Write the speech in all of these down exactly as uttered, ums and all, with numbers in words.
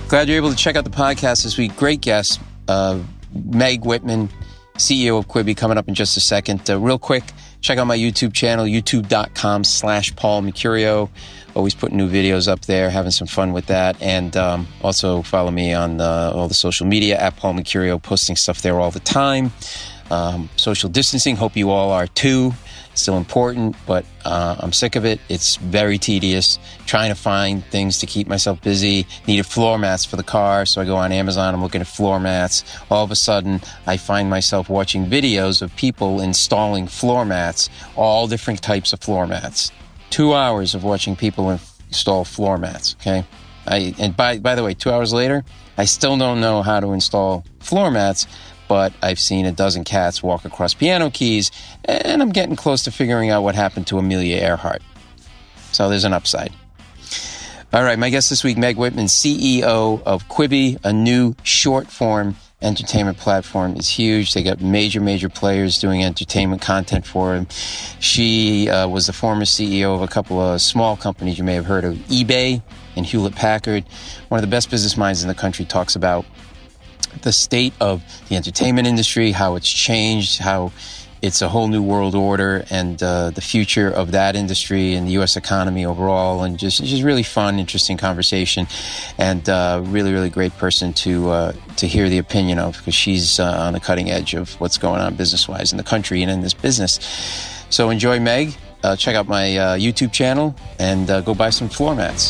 Glad you're able to check out the podcast this week. Great guest, uh, Meg Whitman, C E O of Quibi, coming up in just a second. Uh, real quick, check out my YouTube channel, youtube.com slash Paul Mercurio. Always putting new videos up there, having some fun with that. And um, also follow me on uh, all the social media, at Paul Mercurio, posting stuff there all the time. Um, social distancing, hope you all are too. Still important, but uh, I'm sick of it. It's very tedious. Trying to find things to keep myself busy. Needed floor mats for the car, so I go on Amazon. I'm looking at floor mats. All of a sudden, I find myself watching videos of people installing floor mats, all different types of floor mats. Two hours of watching people install floor mats, okay? I, and by, by the way, two hours later, I still don't know how to install floor mats, but I've seen a dozen cats walk across piano keys, and I'm getting close to figuring out what happened to Amelia Earhart. So there's an upside. All right, my guest this week, Meg Whitman, C E O of Quibi, a new short-form entertainment platform. Is huge. They got major, major players doing entertainment content for them. She uh, was the former C E O of a couple of small companies you may have heard of, eBay and Hewlett-Packard. One of the best business minds in the country talks about the state of the entertainment industry, how it's changed, how it's a whole new world order, and uh, the future of that industry and the U S economy overall, and just just really fun, interesting conversation, and uh, really, really great person to uh, to hear the opinion of, because she's uh, on the cutting edge of what's going on business-wise in the country and in this business. So enjoy Meg. Uh, check out my uh, YouTube channel and uh, go buy some floor mats.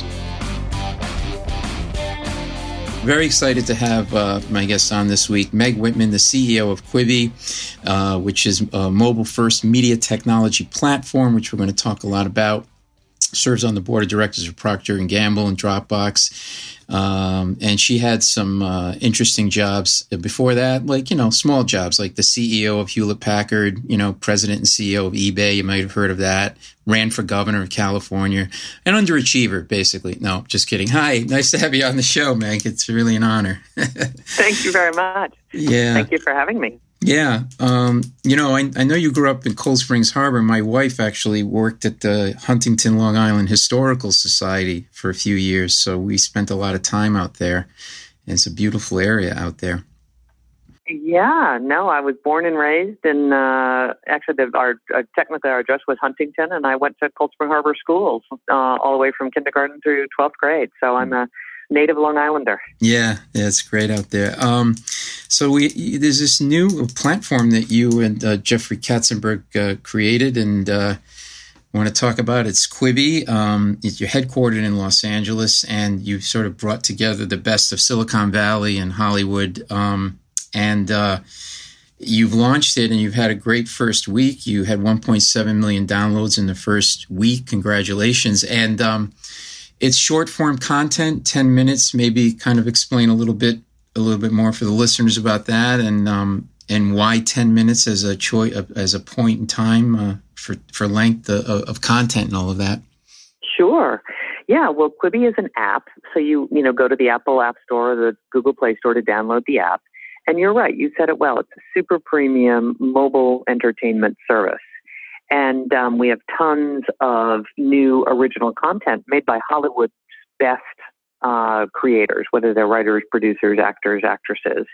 Very excited to have uh, my guest on this week, Meg Whitman, the C E O of Quibi, uh, which is a mobile-first media technology platform, which we're going to talk a lot about. Serves on the board of directors of Procter and Gamble and Dropbox. Um, and she had some uh, interesting jobs before that, like, you know, small jobs, like the C E O of Hewlett-Packard, you know, president and C E O of eBay. You might have heard of that. Ran for governor of California. An underachiever, basically. No, just kidding. Hi, nice to have you on the show, Meg. It's really an honor. Thank you very much. Yeah. Thank you for having me. Yeah. Um, you know, I, I know you grew up in Cold Springs Harbor. My wife actually worked at the Huntington, Long Island Historical Society for a few years, so we spent a lot of time out there. And it's a beautiful area out there. Yeah, no, I was born and raised in, uh, actually, the, our uh, technically our address was Huntington, and I went to Cold Spring Harbor schools uh, all the way from kindergarten through twelfth grade. So I'm a native Long Islander. Yeah, yeah, it's great out there. Um, so we there's this new platform that you and uh, Jeffrey Katzenberg uh, created, and uh, I want to talk about. It's Quibi. Um, you're headquartered in Los Angeles, and you've sort of brought together the best of Silicon Valley and Hollywood. Um, and uh, you've launched it, and you've had a great first week. You had one point seven million downloads in the first week. Congratulations. And um, it's short form content, ten minutes. Maybe kind of explain a little bit, a little bit more for the listeners about that, and um, and why ten minutes as a choice, as a point in time uh, for for length of, of content and all of that. Sure. Yeah. Well, Quibi is an app, so you you know go to the Apple App Store or the Google Play Store to download the app. And you're right, you said it well. It's a super premium mobile entertainment service. And um, we have tons of new original content made by Hollywood's best uh, creators, whether they're writers, producers, actors, actresses.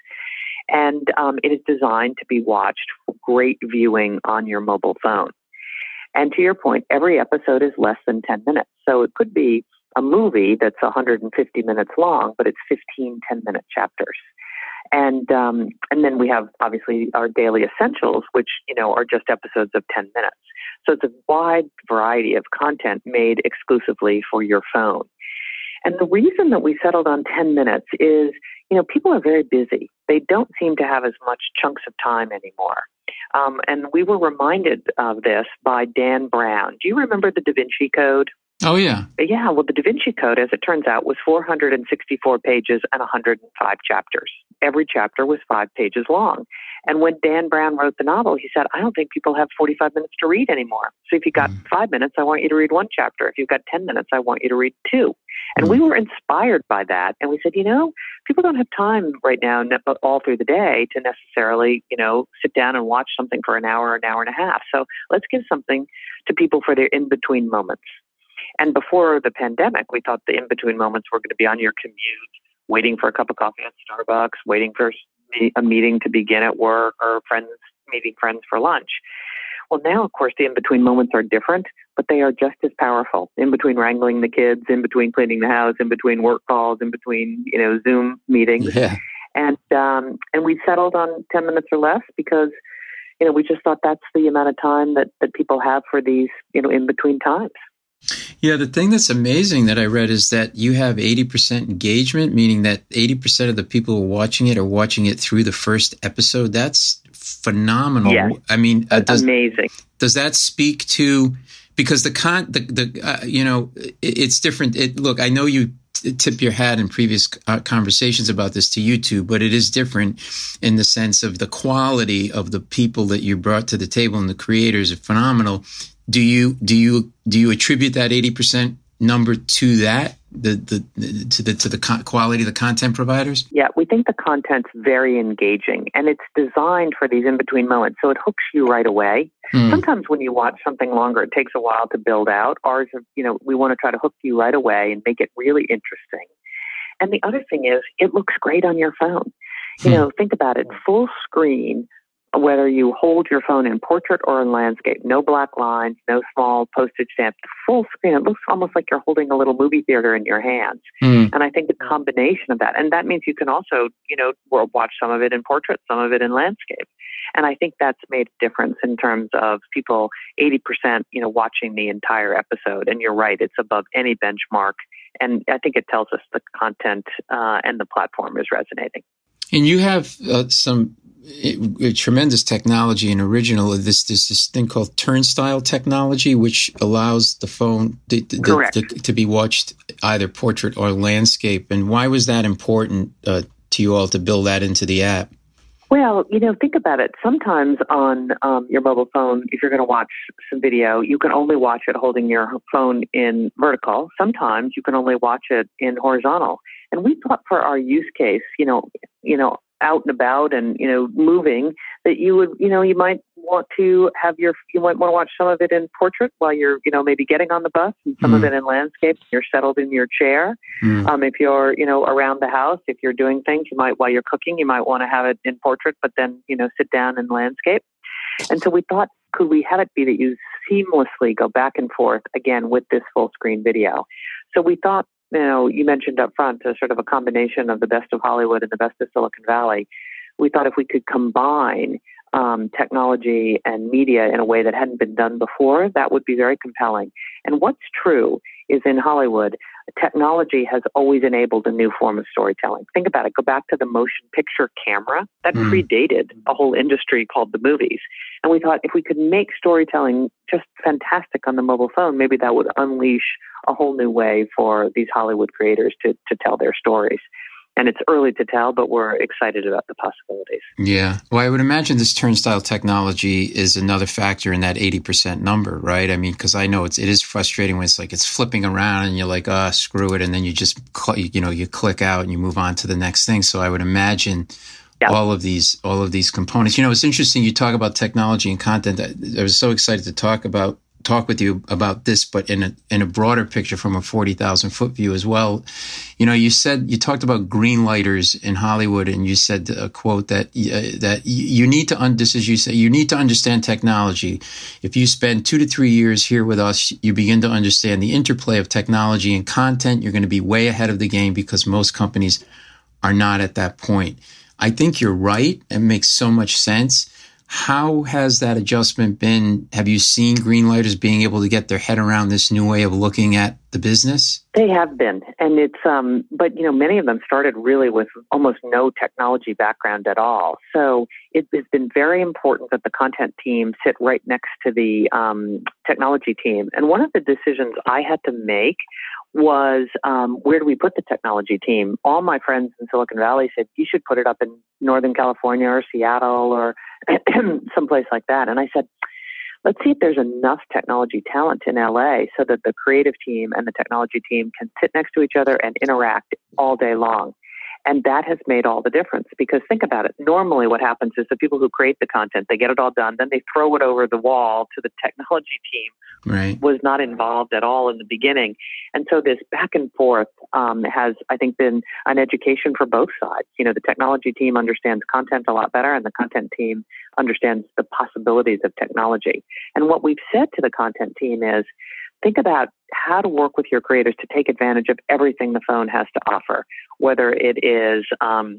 And um, it is designed to be watched for great viewing on your mobile phone. And to your point, every episode is less than ten minutes. So it could be a movie that's one hundred fifty minutes long, but it's fifteen ten-minute chapters. And um, and then we have, obviously, our daily essentials, which, you know, are just episodes of ten minutes. So it's a wide variety of content made exclusively for your phone. And the reason that we settled on ten minutes is, you know, people are very busy. They don't seem to have as much chunks of time anymore. Um, and we were reminded of this by Dan Brown. Do you remember the Da Vinci Code? Oh, yeah. Yeah, well, the Da Vinci Code, as it turns out, was four hundred sixty-four pages and one hundred five chapters. Every chapter was five pages long. And when Dan Brown wrote the novel, he said, I don't think people have forty-five minutes to read anymore. So if you've got mm. five minutes, I want you to read one chapter. If you've got ten minutes, I want you to read two. And mm. we were inspired by that. And we said, you know, people don't have time right now, all through the day, to necessarily, you know, sit down and watch something for an hour, an hour and a half. So let's give something to people for their in-between moments. And before the pandemic, we thought the in-between moments were going to be on your commute, waiting for a cup of coffee at Starbucks, waiting for a meeting to begin at work, or friends meeting friends for lunch. Well, now, of course, the in-between moments are different, but they are just as powerful. In between wrangling the kids, in between cleaning the house, in between work calls, in between, you know, Zoom meetings. Yeah. And um, and we settled on ten minutes or less because, you know, we just thought that's the amount of time that, that people have for these, you know, in-between times. Yeah, the thing that's amazing that I read is that you have eighty percent engagement, meaning that eighty percent of the people who are watching it are watching it through the first episode. That's phenomenal. Yes. I mean, uh, does, amazing. Does that speak to, because the con, the, the uh, you know, it, it's different. It, look, I know you tip your hat in previous uh, conversations about this to YouTube, but it is different in the sense of the quality of the people that you brought to the table, and the creators are phenomenal. Do you do you do you attribute that eighty percent number to that, the the to the to the co- quality of the content providers? Yeah, we think the content's very engaging, and it's designed for these in-between moments, so it hooks you right away. Mm. Sometimes when you watch something longer, it takes a while to build out. Ours, are, you know, we want to try to hook you right away and make it really interesting. And the other thing is, it looks great on your phone. You mm. know, think about it, full screen. Whether you hold your phone in portrait or in landscape, no black lines, no small postage stamp, full screen. It looks almost like you're holding a little movie theater in your hands. Mm. And I think the combination of that, and that means you can also, you know, watch some of it in portrait, some of it in landscape. And I think that's made a difference in terms of people, eighty percent, you know, watching the entire episode. And you're right, it's above any benchmark. And I think it tells us the content uh, and the platform is resonating. And you have uh, some It, it, tremendous technology and original. This this this thing called turnstile technology, which allows the phone to, to, to, to be watched either portrait or landscape. And why was that important uh, to you all to build that into the app? Well, you know, think about it. Sometimes on um, your mobile phone, if you're going to watch some video, you can only watch it holding your phone in vertical. Sometimes you can only watch it in horizontal. And we thought for our use case, you know, you know. out and about and, you know, moving, that you would, you know, you might want to have your, you might want to watch some of it in portrait while you're, you know, maybe getting on the bus, and some mm. of it in landscape. You're settled in your chair. Mm. Um, if you're, you know, around the house, if you're doing things, you might, while you're cooking, you might want to have it in portrait, but then, you know, sit down in landscape. And so we thought, could we have it be that you seamlessly go back and forth again with this full screen video? So we thought, you know, you mentioned up front a sort of a combination of the best of Hollywood and the best of Silicon Valley. We thought if we could combine um, technology and media in a way that hadn't been done before, that would be very compelling. And what's true is in Hollywood, technology has always enabled a new form of storytelling. Think about it. Go back to the motion picture camera. That mm. predated a whole industry called the movies. And we thought if we could make storytelling just fantastic on the mobile phone, maybe that would unleash a whole new way for these Hollywood creators to, to tell their stories. And it's early to tell, but we're excited about the possibilities. Yeah. Well, I would imagine this turnstile technology is another factor in that eighty percent number, right? I mean, because I know it's, it is frustrating when it's like it's flipping around and you're like, oh, screw it. And then you just, cl- you know, you click out and you move on to the next thing. So I would imagine yeah. all of these, all of these components. You know, it's interesting. You talk about technology and content. I, I was so excited to talk about talk with you about this, but in a in a broader picture from a forty thousand foot view as well. You know, you said, you talked about green lighters in Hollywood, and you said a quote that uh, that you need to, un- this is you say, you need to understand technology. If you spend two to three years here with us, you begin to understand the interplay of technology and content. You're going to be way ahead of the game because most companies are not at that point. I think you're right. It makes so much sense. How has that adjustment been? Have you seen greenlighters being able to get their head around this new way of looking at the business? They have been. And it's, um, but, you know, many of them started really with almost no technology background at all. So it has been very important that the content team sit right next to the um, technology team. And one of the decisions I had to make was um, where do we put the technology team? All my friends in Silicon Valley said, you should put it up in Northern California or Seattle or someplace like that. And I said, let's see if there's enough technology talent in L A so that the creative team and the technology team can sit next to each other and interact all day long. And that has made all the difference, because think about it. Normally what happens is the people who create the content, they get it all done, then they throw it over the wall to the technology team right. was not involved at all in the beginning. And so this back and forth um, has, I think, been an education for both sides. You know, the technology team understands content a lot better, and the content team understands the possibilities of technology. And what we've said to the content team is, think about how to work with your creators to take advantage of everything the phone has to offer, whether it is, um,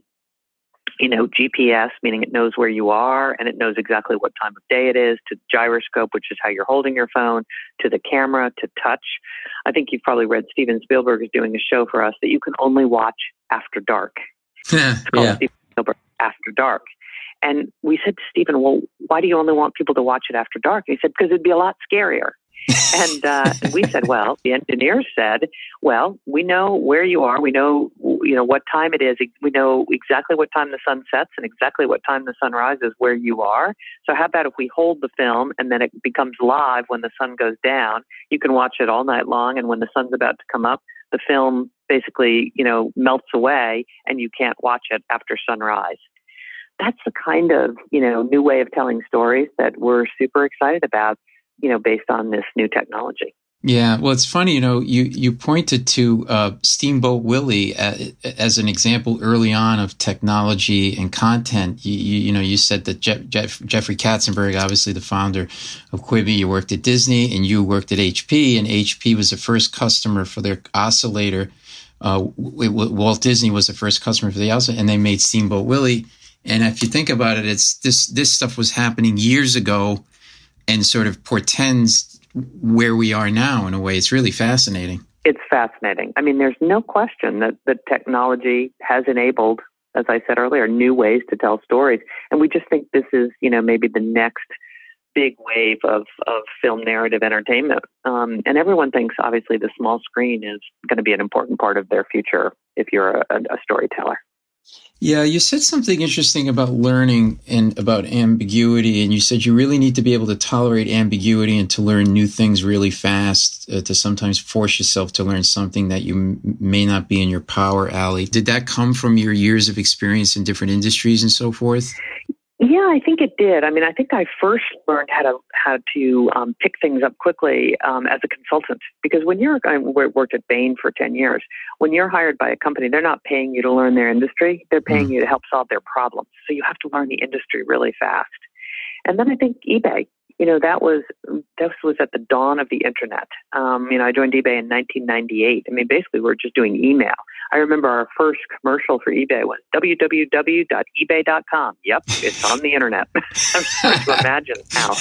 you know, G P S, meaning it knows where you are and it knows exactly what time of day it is, to gyroscope, which is how you're holding your phone, to the camera, to touch. I think you've probably read Steven Spielberg is doing a show for us that you can only watch after dark. It's called Yeah. Steven Spielberg After Dark. And we said to Steven, well, why do you only want people to watch it after dark? And he said, because it'd be a lot scarier. and, uh, and we said, well, the engineers said, well, we know where you are. We know, you know, what time it is. We know exactly what time the sun sets and exactly what time the sun rises where you are. So how about if we hold the film and then it becomes live when the sun goes down? You can watch it all night long. And when the sun's about to come up, the film basically, you know, melts away and you can't watch it after sunrise. That's the kind of, you know, new way of telling stories that we're super excited about, you know, based on this new technology. Yeah, well, it's funny, you know, you, you pointed to uh, Steamboat Willie as, as an example early on of technology and content. You, you, you know, you said that Jeff, Jeff, Jeffrey Katzenberg, obviously the founder of Quibi, you worked at Disney and you worked at H P, and H P was the first customer for their oscillator. Uh, Walt Disney was the first customer for the oscillator, and they made Steamboat Willie. And if you think about it, it's this this stuff was happening years ago and sort of portends where we are now in a way. It's really fascinating. It's fascinating. I mean, there's no question that the technology has enabled, as I said earlier, new ways to tell stories. And we just think this is, you know, maybe the next big wave of, of film narrative entertainment. Um, and everyone thinks, obviously, the small screen is going to be an important part of their future if you're a, a storyteller. Yeah, you said something interesting about learning and about ambiguity, and you said you really need to be able to tolerate ambiguity and to learn new things really fast, uh, to sometimes force yourself to learn something that you m- may not be in your power alley. Did that come from your years of experience in different industries and so forth? Yeah, I think it did. I mean, I think I first learned how to how to um, pick things up quickly um, as a consultant. Because when you're, I worked at Bain for ten years. When you're hired by a company, they're not paying you to learn their industry. They're paying mm. you to help solve their problems. So you have to learn the industry really fast. And then I think eBay. You know, that was that was at the dawn of the internet. Um, you know, I joined eBay in nineteen ninety-eight. I mean, basically, we were just doing email. I remember our first commercial for eBay was w w w dot ebay dot com. Yep, it's on the internet. I'm trying to imagine how.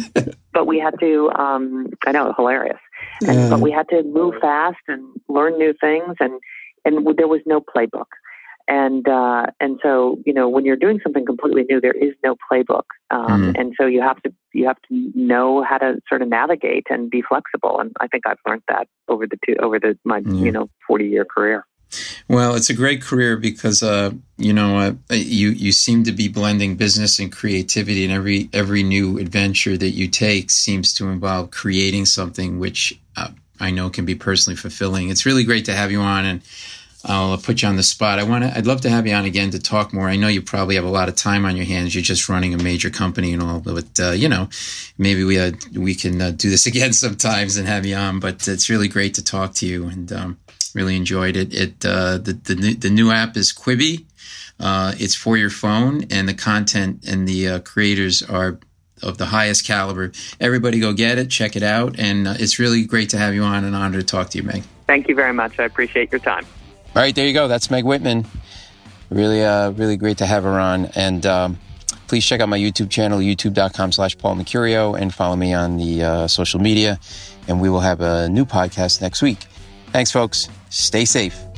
But we had to, um, I know, hilarious. And, yeah. But we had to move fast and learn new things, and, and there was no playbook. And uh, and so, you know, when you're doing something completely new, there is no playbook. Um, mm. And so you have to you have to know how to sort of navigate and be flexible. And I think I've learned that over the two, over the my mm. you know forty year career. Well, it's a great career because uh, you know uh, you you seem to be blending business and creativity, and every every new adventure that you take seems to involve creating something, which uh, I know can be personally fulfilling. It's really great to have you on, and I'll put you on the spot. I want to. I'd love to have you on again to talk more. I know you probably have a lot of time on your hands. You're just running a major company and all, but uh, you know, maybe we uh, we can uh, do this again sometimes and have you on. But it's really great to talk to you, and um, really enjoyed it. It uh, the the new, the new app is Quibi. Uh, it's for your phone, and the content and the uh, creators are of the highest caliber. Everybody, go get it, check it out, and uh, it's really great to have you on. An honor to talk to you, Meg. Thank you very much. I appreciate your time. All right, there you go. That's Meg Whitman. Really, uh, really great to have her on. And um, please check out my YouTube channel, youtube.com slash Paul Mercurio, and follow me on the uh, social media. And we will have a new podcast next week. Thanks, folks. Stay safe.